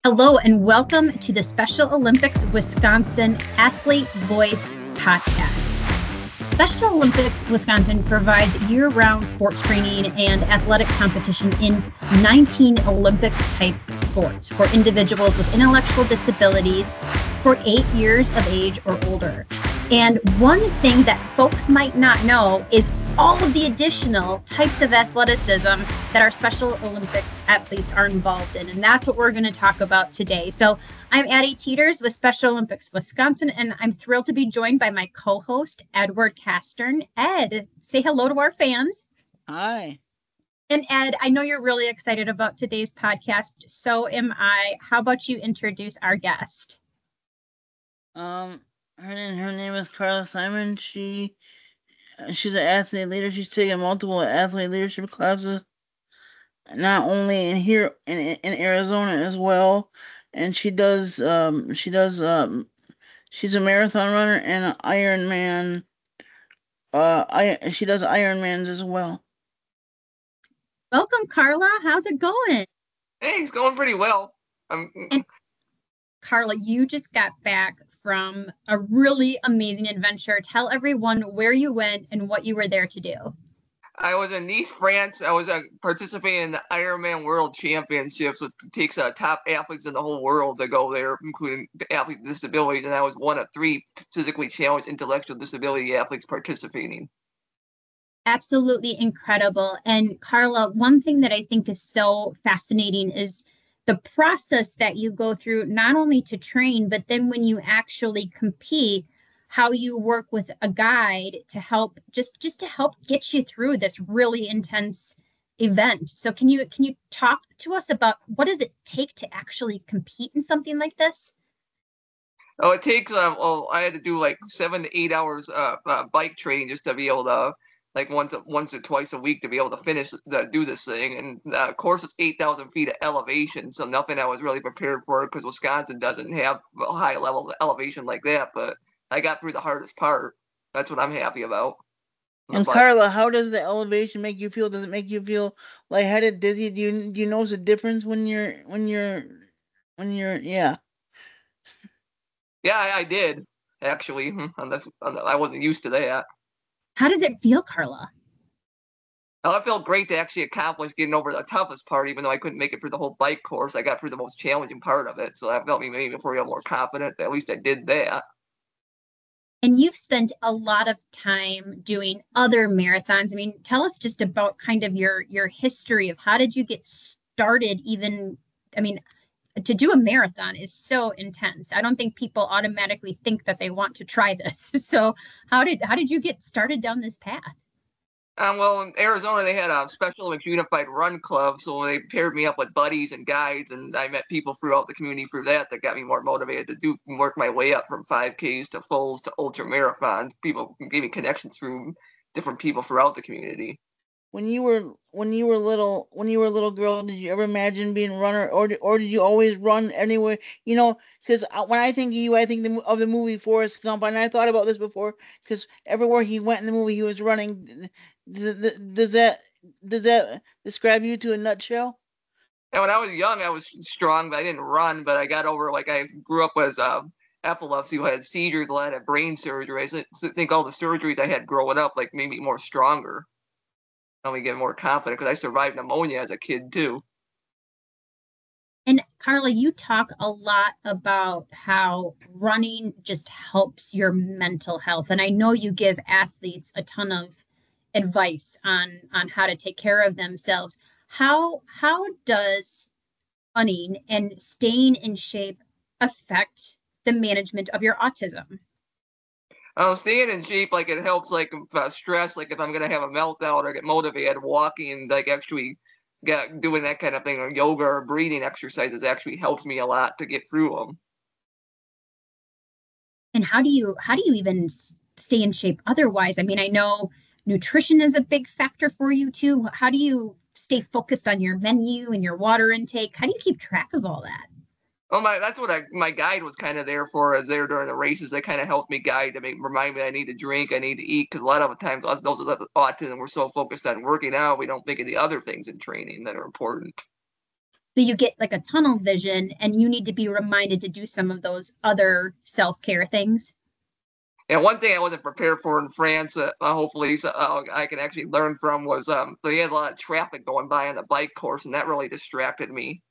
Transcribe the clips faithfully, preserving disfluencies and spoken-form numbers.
Hello and welcome to the Special Olympics Wisconsin Athlete Voice Podcast. Special Olympics Wisconsin provides year-round sports training and athletic competition in nineteen Olympic-type sports for individuals with intellectual disabilities for eight years of age or older. And one thing that folks might not know is all of the additional types of athleticism that our Special Olympic athletes are involved in. And that's what we're going to talk about today. So I'm Addie Teeters with Special Olympics Wisconsin, and I'm thrilled to be joined by my co-host, Edward Castern. Ed, say hello to our fans. Hi. And Ed, I know you're really excited about today's podcast. So am I. How about you introduce our guest? Um, her name, her name is Carla Simon. She she's an athlete leader. She's taken multiple athlete leadership classes, not only in here in in Arizona as well. And she does um she does um she's a marathon runner and an Ironman. Uh, I she does Ironmans as well. Welcome, Carla. How's it going? Hey, it's going pretty well. Um, And Carla, you just got back from a really amazing adventure. Tell everyone where you went and what you were there to do. I was in Nice, France. I was uh, participating in the Ironman World Championships, which takes uh, top athletes in the whole world to go there, including athletes with disabilities. And I was one of three physically challenged intellectual disability athletes participating. Absolutely incredible. And Carla, one thing that I think is so fascinating is the process that you go through, not only to train, but then when you actually compete, how you work with a guide to help just just to help get you through this really intense event. So can you can you talk to us about what does it take to actually compete in something like this? Oh, it takes. Uh, well, I had to do like seven to eight hours uh, uh, bike training just to be able to, like once once or twice a week to be able to finish the, do this thing. And uh, of course, it's eight thousand feet of elevation, so nothing I was really prepared for because Wisconsin doesn't have a high level of elevation like that. But I got through the hardest part. That's what I'm happy about. And But Carla, how does the elevation make you feel? Does it make you feel lightheaded, dizzy? Do you do you notice a difference when you're when you're when you're yeah? yeah, I, I did actually. And that's, I wasn't used to that. How does it feel, Carla? Well, it felt great to actually accomplish getting over the toughest part, even though I couldn't make it through the whole bike course. I got through the most challenging part of it, so that felt me maybe feel more confident that at least I did that. And you've spent a lot of time doing other marathons. I mean, tell us just about kind of your your history of how did you get started even, I mean, to do a marathon is so intense. I don't think people automatically think that they want to try this. So how did how did you get started down this path? Um, well, in Arizona, they had a Special Olympics Unified Run Club, so they paired me up with buddies and guides, and I met people throughout the community through that that got me more motivated to do work my way up from five Ks to fulls to ultra marathons. People gave me connections through different people throughout the community. When you were when you were little when you were a little girl, did you ever imagine being a runner, or did, or did you always run anywhere? You know, because when I think of you, I think the, of the movie Forrest Gump, and I thought about this before, because everywhere he went in the movie, he was running. Does, does that does that describe you to a nutshell? And when I was young, I was strong, but I didn't run. But I got over, like, I grew up with uh, epilepsy, who had seizures, a lot of brain surgery. I think all the surgeries I had growing up, like, made me more stronger. Helped me get more confident because I survived pneumonia as a kid too. And Carla, you talk a lot about how running just helps your mental health. And I know you give athletes a ton of advice on on how to take care of themselves. How how does running and staying in shape affect the management of your autism? Uh, staying in shape, like it helps, like uh, stress, like if I'm gonna have a meltdown or get motivated, walking, like actually get doing that kind of thing, or yoga or breathing exercises actually helps me a lot to get through them. And how do you how do you even stay in shape otherwise? I mean, I know nutrition is a big factor for you too. How do you stay focused on your menu and your water intake? How do you keep track of all that? Well, my that's what I, my guide was kind of there for. As there during the races, they kind of helped me guide to make remind me I need to drink, I need to eat, because a lot of the times us those with autism we're so focused on working out, we don't think of the other things in training that are important. So you get like a tunnel vision and you need to be reminded to do some of those other self-care things. And one thing I wasn't prepared for in France, uh, uh, hopefully so, uh, I can actually learn from, was um, they had a lot of traffic going by on the bike course, and that really distracted me.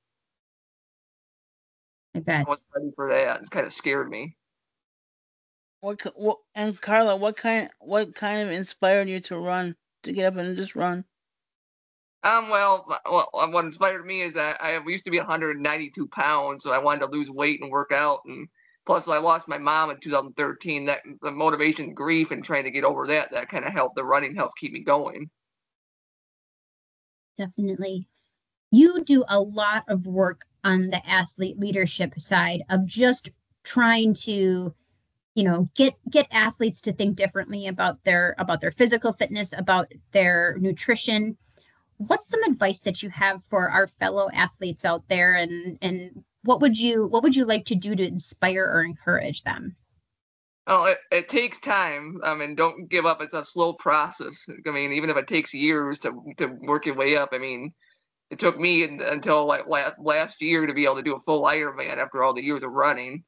I I bet. wasn't ready for that. It kind of scared me. What, ki- what and Carla, what kind what kind of inspired you to run, to get up and just run? Um, well, well, uh, what inspired me is that I used to be one hundred ninety-two pounds, so I wanted to lose weight and work out. And plus, I lost my mom in two thousand thirteen. That the motivation, grief, and trying to get over that, that kind of helped. The running helped keep me going. Definitely. You do a lot of work on the athlete leadership side of just trying to, you know, get get athletes to think differently about their about their physical fitness, about their nutrition. What's some advice that you have for our fellow athletes out there, and and what would you what would you like to do to inspire or encourage them? Oh, it, it takes time. I mean, don't give up. It's a slow process. I mean, even if it takes years to to work your way up. I mean, it took me in, until like last last year to be able to do a full Ironman after all the years of running.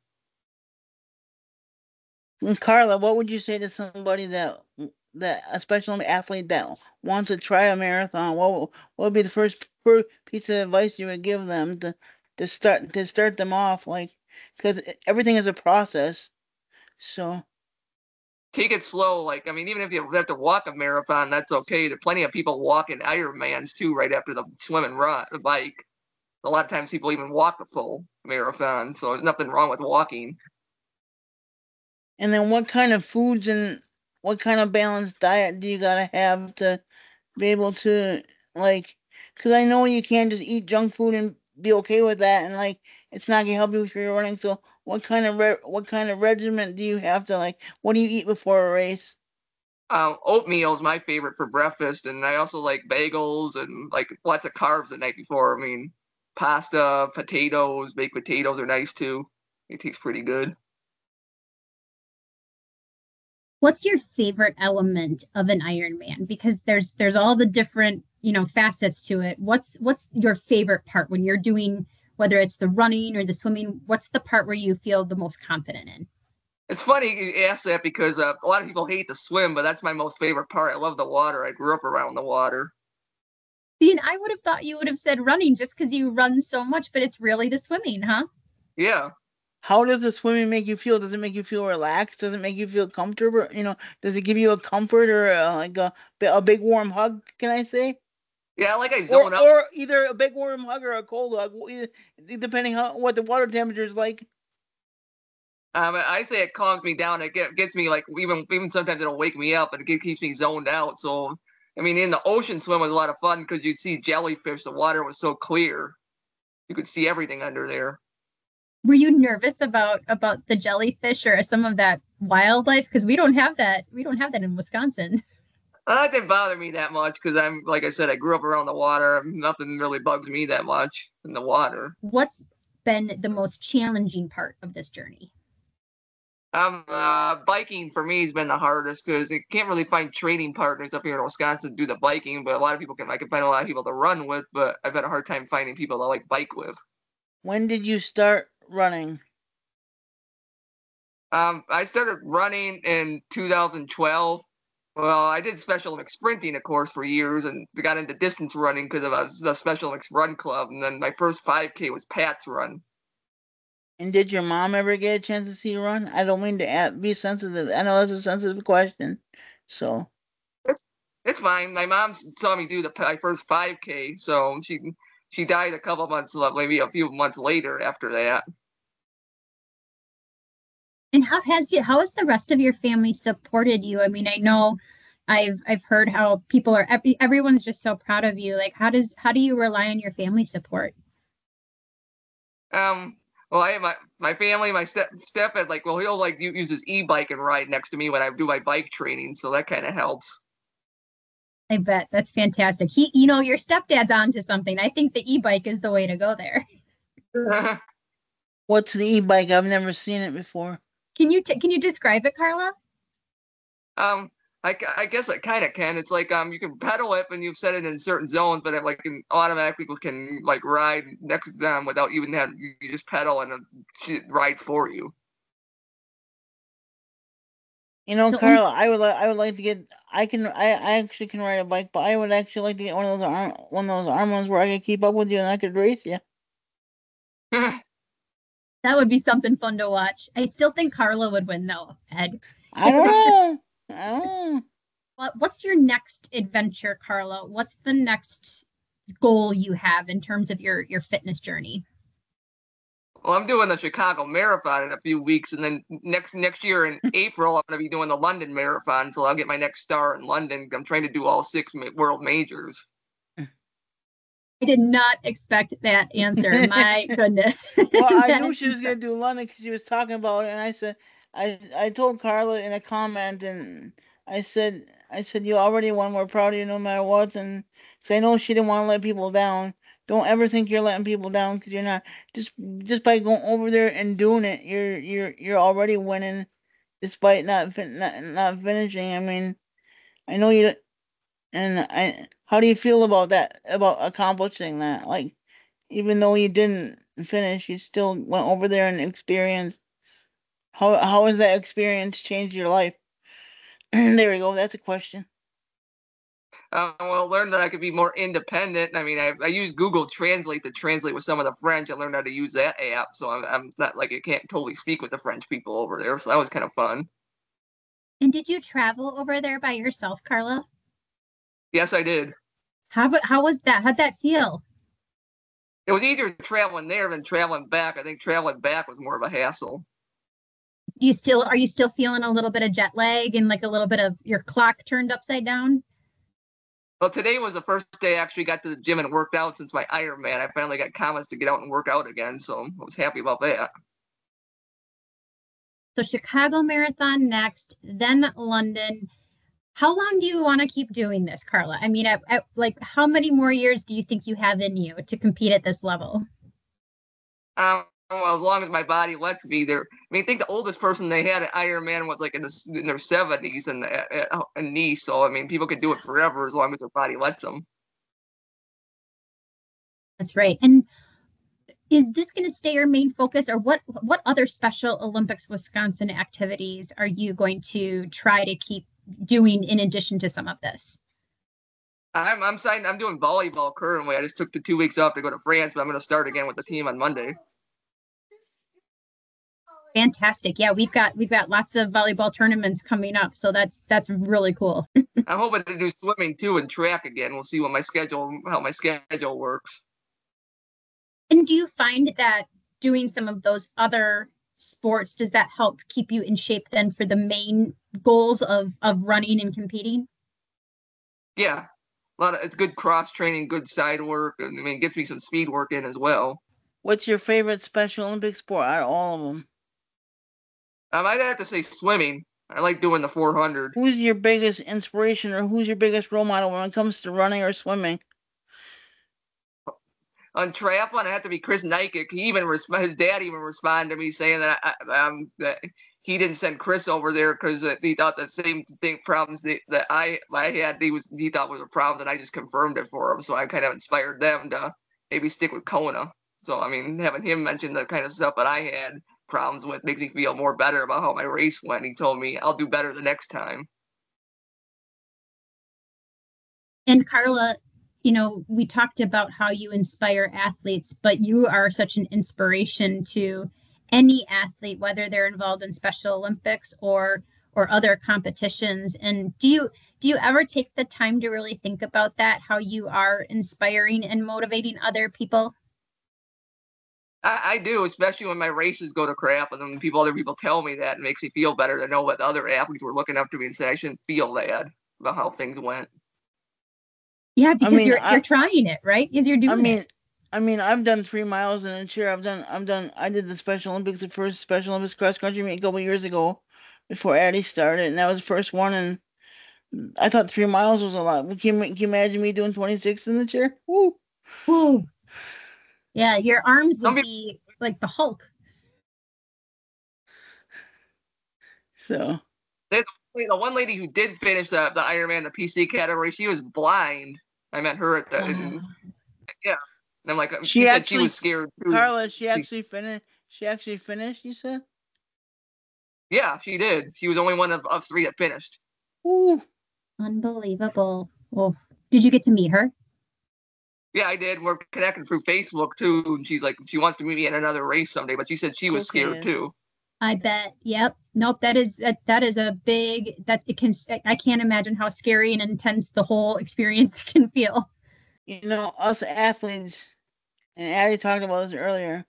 And Carla, what would you say to somebody that that a special athlete that wants to try a marathon? What would, what would be the first per- piece of advice you would give them to to start to start them off? Like, because everything is a process. So, Take it slow. Like, I mean, even if you have to walk a marathon, that's okay. There are plenty of people walking Ironmans too right after the swim and run, the bike. A lot of times people even walk a full marathon, so there's nothing wrong with walking. and then what kind of foods and what kind of balanced diet do you gotta have to be able to, like, because I know you can't just eat junk food and be okay with that, and like it's not gonna help you with your running. So what kind of re- what kind of regimen do you have to, like? What do you eat before a race? Uh, oatmeal is my favorite for breakfast, and I also like bagels and like lots of carbs the night before. I mean, pasta, potatoes, baked potatoes are nice too. It tastes pretty good. What's your favorite element of an Ironman? Because there's there's all the different, you know, facets to it. What's what's your favorite part when you're doing, whether it's the running or the swimming? What's the part where you feel the most confident in? It's funny you ask that because uh, a lot of people hate to swim, but that's my most favorite part. I love the water. I grew up around the water. See, and I would have thought you would have said running just because you run so much, but it's really the swimming, huh? Yeah. How does the swimming make you feel? Does it make you feel relaxed? Does it make you feel comfortable? You know, does it give you a comfort or a, like a a big warm hug? Can I say? Yeah, like I Or zone out. or either a big warm hug or a cold hug, either- depending on what the water temperature is like. Um, I say it calms me down. It get, gets me like even even sometimes it'll wake me up and it keeps me zoned out. So I mean, in the ocean swim was a lot of fun because you'd see jellyfish. The water was so clear, you could see everything under there. Were you nervous about about the jellyfish or some of that wildlife? Because we don't have that. We don't have that in Wisconsin. Uh, That didn't bother me that much because I'm like I said, I grew up around the water. Nothing really bugs me that much in the water. What's been the most challenging part of this journey? Um, uh, biking for me has been the hardest because you can't really find training partners up here in Wisconsin to do the biking. But a lot of people can. I can find a lot of people to run with, but I've had a hard time finding people to like bike with. When did you start running? Um, I started running in two thousand twelve. Well, I did Special Olympics sprinting, of course, for years, and got into distance running because of a, the Special Olympics Run Club. And then my first five K was Pat's Run. And did your mom ever get a chance to see you run? I don't mean to add, be sensitive. I know that's a sensitive question. So, It's it's fine. My mom saw me do the my first five K, so she she died a couple months, maybe a few months later after that. And how has you how has the rest of your family supported you? I mean, I know I've I've heard how people are every, everyone's just so proud of you. Like how does how do you rely on your family support? Um, well, I have my my family, my step stepdad, like, well, he'll like use his e-bike and ride next to me when I do my bike training, so that kind of helps. I bet that's fantastic. He, you know, your stepdad's onto something. I think the e-bike is the way to go there. what's the e-bike? I've never seen it before. Can you t- can you describe it, Carla? Um, I, I guess I kind of can. It's like um you can pedal it when you've set it in certain zones, but it like can automatically can like ride next to them without even having you just pedal and it rides for you. You know, So, Carla, I would like I would like to get I can I, I actually can ride a bike, but I would actually like to get one of those arm one of those arm ones where I could keep up with you and I could race you. that would be something fun to watch. I still think Carla would win though, Ed. I don't know. I don't know. What, what's your next adventure, Carla? What's the next goal you have in terms of your your fitness journey? Well, I'm doing the Chicago Marathon in a few weeks, and then next next year in April, I'm going to be doing the London Marathon, so I'll get my next star in London. I'm trying to do all six ma- world majors. I did not expect that answer. My goodness. Well, I That knew is she was gonna do London because she was talking about it, and I said, I I told Carla in a comment, and I said, I said you already won. We're proud of you no matter what, and because I know she didn't want to let people down. Don't ever think you're letting people down because you're not. Just just by going over there and doing it, you're you're you're already winning, despite not fin- not, not finishing. I mean, I know you. And I, how do you feel about that? About accomplishing that? Like, even though you didn't finish, you still went over there and experienced. How how has that experience changed your life? There we go. That's a question. Uh, well, I learned that I could be more independent. I mean, I, I use Google Translate to translate with some of the French. I learned how to use that app, so I'm, I'm not like I can't totally speak with the French people over there. So that was kind of fun. And did you travel over there by yourself, Carla? Yes, I did. How about how was that? How'd that feel? It was easier traveling there than traveling back. I think traveling back was more of a hassle. Do you still are you still feeling a little bit of jet lag and like a little bit of your clock turned upside down? Well, today was the first day I actually got to the gym and worked out since my Ironman. I finally got confidence to get out and work out again, so I was happy about that. So Chicago Marathon next, then London. How long do you want to keep doing this, Carla? I mean, at, at, like, how many more years do you think you have in you to compete at this level? Um, well, as long as my body lets me. There, I mean, I think the oldest person they had at Ironman was like in, the, in their seventies and in Nice. So I mean, people could do it forever as long as their body lets them. That's right. And is this going to stay your main focus, or what what other Special Olympics Wisconsin activities are you going to try to keep doing in addition to some of this? I'm I'm signed. I'm doing volleyball currently. I just took the two weeks off to go to France, but I'm going to start again with the team on Monday. Fantastic. Yeah, we've got we've got lots of volleyball tournaments coming up, so that's that's really cool. I'm hoping to do swimming too and track again. We'll see what my schedule, how my schedule works. And do you find that doing some of those other sports, does that help keep you in shape then for the main goals of of running and competing? Yeah, a lot of it's good cross training, good side work, and I mean, it gets me some speed work in as well. What's your favorite Special Olympic sport out of all of them? Um, I'd have to say swimming. I like doing the four hundred. Who's your biggest inspiration or who's your biggest role model when it comes to running or swimming? On triathlon, I have to be Chris Nykic. He even resp- his dad even responded to me saying that I, um that he didn't send Chris over there because he thought the same thing problems that, that I I had he was he thought was a problem, and I just confirmed it for him. So I kind of inspired them to maybe stick with Kona. So I mean, having him mention the kind of stuff that I had problems with makes me feel more better about how my race went. He told me I'll do better the next time. And Carla, you know, we talked about how you inspire athletes, but you are such an inspiration to any athlete, whether they're involved in Special Olympics or or other competitions. And do you do you ever take the time to really think about that, how you are inspiring and motivating other people? I, I do, especially when my races go to crap, and then people, other people tell me that, it makes me feel better to know that other athletes were looking up to me and say I shouldn't feel bad about how things went. Yeah, I because mean, you're you're I trying it, right? Because you're I doing it. mean, I mean, I've done three miles in a chair. I've done, I've done, I did the Special Olympics, the first Special Olympics cross country meet a couple years ago, before Addie started, and that was the first one. And I thought three miles was a lot. Can you, can you imagine me doing twenty-six in the chair? Woo! Ooh, yeah, your arms Some would people, be like the Hulk. So, they Wait, the one lady who did finish the, the Ironman, the P C category, she was blind. I met her at the, Wow. and, yeah. And I'm like, She she said actually, she was scared too. Carla, she She- actually finished. She actually finished. You said? yeah, she did. She was only one of, of three that finished. Ooh. Unbelievable. Well, did you get to meet her? Yeah, I did. We're connected through Facebook too. And she's like, she wants to meet me in another race someday, but she said she was Okay, scared yes. too. I bet. Yep. Nope. That is a, that is a big that it can. I can't imagine how scary and intense the whole experience can feel. You know, us athletes, and Addie talked about this earlier.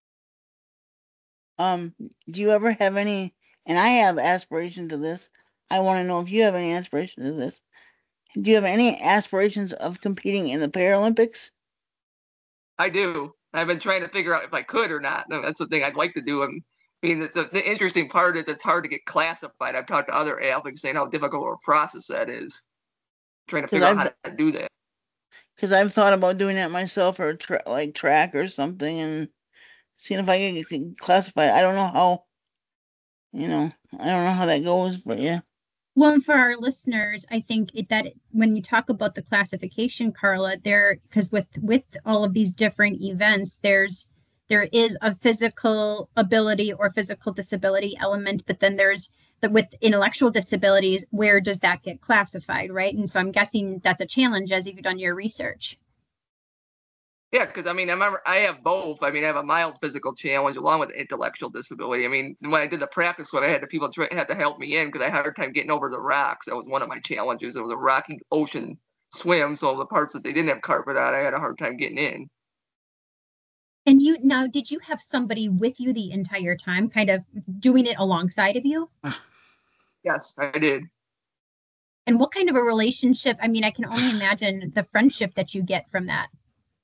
Um, do you ever have any? And I have aspirations of this. I want to know if you have any aspirations of this. Do you have any aspirations of competing in the Paralympics? I do. I've been trying to figure out if I could or not. That's the thing I'd like to do. And I mean, the, the interesting part is it's hard to get classified. I've talked to other athletes saying how difficult of a process that is, trying to figure out I've, how to do that. Because I've thought about doing that myself, or tra- like track or something, and seeing if I can get classified. I don't know how, you know, I don't know how that goes, but yeah. Well, and for our listeners, I think it, that when you talk about the classification, Carla, there because with with all of these different events, there's there is a physical ability or physical disability element, but then there's the with intellectual disabilities, where does that get classified, right? And so I'm guessing that's a challenge as you've done your research. Yeah, because I mean, I remember I have both. I mean, I have a mild physical challenge along with intellectual disability. I mean, when I did the practice swim, I had the people try, had to help me in because I had a hard time getting over the rocks. That was one of my challenges. It was a rocky ocean swim, so the parts that they didn't have carpet on, I had a hard time getting in. And you now, did you have somebody with you the entire time, kind of doing it alongside of you? Yes, I did. And what kind of a relationship? I mean, I can only imagine the friendship that you get from that.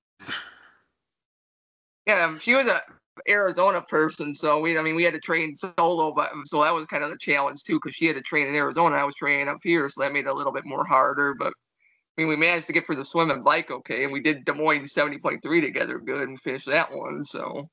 Yeah, she was a Arizona person, so we, I mean, we had to train solo, but so that was kind of the challenge too, because she had to train in Arizona, I was training up here, so that made it a little bit more harder. But I mean, we managed to get through the swim and bike okay, and we did Des Moines seventy point three together good and finished that one. So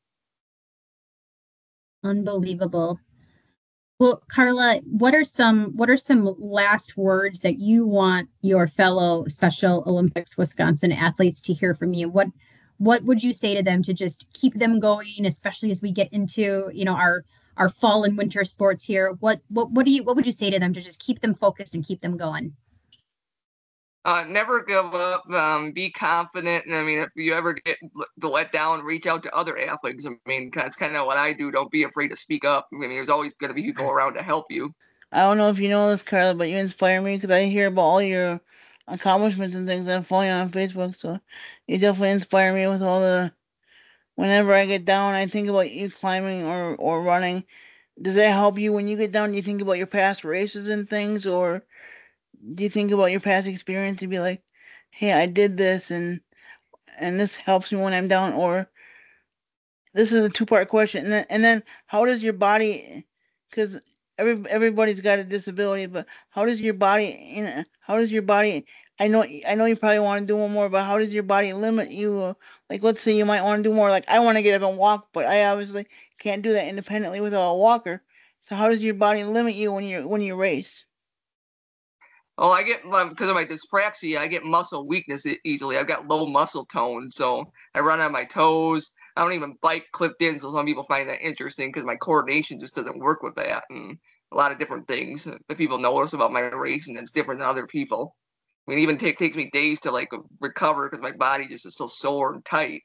Unbelievable. Well, Carla, what are some what are some last words that you want your fellow Special Olympics Wisconsin athletes to hear from you? What what would you say to them to just keep them going, especially as we get into, you know, our our fall and winter sports here? What what what do you what would you say to them to just keep them focused and keep them going? uh, never give up. Um, be confident. And I mean, if you ever get to let down, reach out to other athletes. I mean, that's kind of what I do. Don't be afraid to speak up. I mean, there's always going to be people around to help you. I don't know if you know this, Carla, but you inspire me because I hear about all your accomplishments and things. I'm following you on Facebook, so you definitely inspire me with all the. Whenever I get down, I think about you climbing or or running. Does that help you when you get down? Do you think about your past races and things, or do you think about your past experience and be like, "Hey, I did this, and and this helps me when I'm down," or this is a two part question, and then and then how does your body, because every everybody's got a disability, but how does your body, you know, how does your body? I know I know you probably want to do one more, but how does your body limit you? Uh, like, let's say you might want to do more. Like, I want to get up and walk, but I obviously can't do that independently without a walker. So how does your body limit you when you when you race? Oh, I get because of my dyspraxia, I get muscle weakness e- easily. I've got low muscle tone, so I run on my toes. I don't even bike clipped in, so some people find that interesting because my coordination just doesn't work with that, and a lot of different things that people notice about my racing that's different than other people. I mean, it even take, takes me days to like recover because my body just is so sore and tight.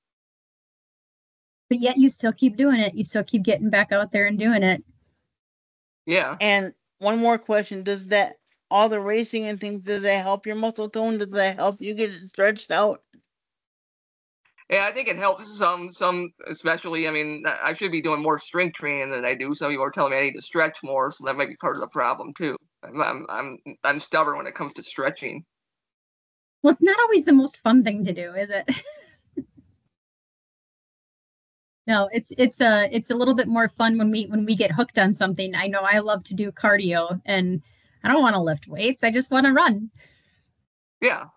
But yet you still keep doing it. You still keep getting back out there and doing it. Yeah. And one more question: Does that all the racing and things, does that help your muscle tone? Does that help you get it stretched out? Yeah, I think it helps some, some especially. I mean, I should be doing more strength training than I do. Some people are telling me I need to stretch more, so that might be part of the problem too. I'm, I'm, I'm, I'm stubborn when it comes to stretching. Well, it's not always the most fun thing to do, is it? No, it's it's a it's a little bit more fun when we when we get hooked on something. I know I love to do cardio, and I don't want to lift weights. I just want to run. Yeah.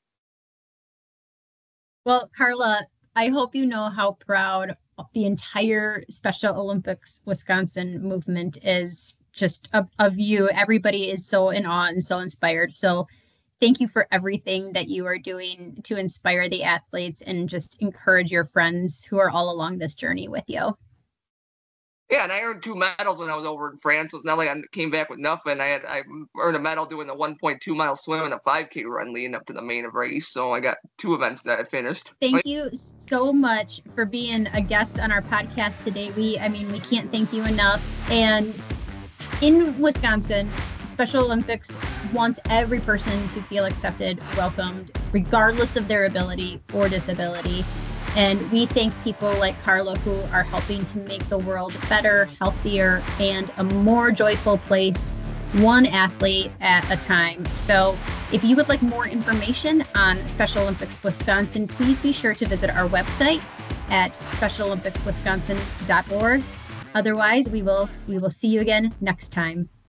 Well, Carla, I hope you know how proud the entire Special Olympics Wisconsin movement is just of, of you. Everybody is so in awe and so inspired. So thank you for everything that you are doing to inspire the athletes and just encourage your friends who are all along this journey with you. Yeah, and I earned two medals when I was over in France. So it's not like I came back with nothing. I had I earned a medal doing the one point two mile swim and a five K run leading up to the main race. So I got two events that I finished. Thank you so much for being a guest on our podcast today. We, I mean, we can't thank you enough. And in Wisconsin, Special Olympics wants every person to feel accepted, welcomed, regardless of their ability or disability. And we thank people like Carla who are helping to make the world better, healthier, and a more joyful place, one athlete at a time. So if you would like more information on Special Olympics Wisconsin, please be sure to visit our website at special olympics wisconsin dot org. Otherwise, we will we will see you again next time.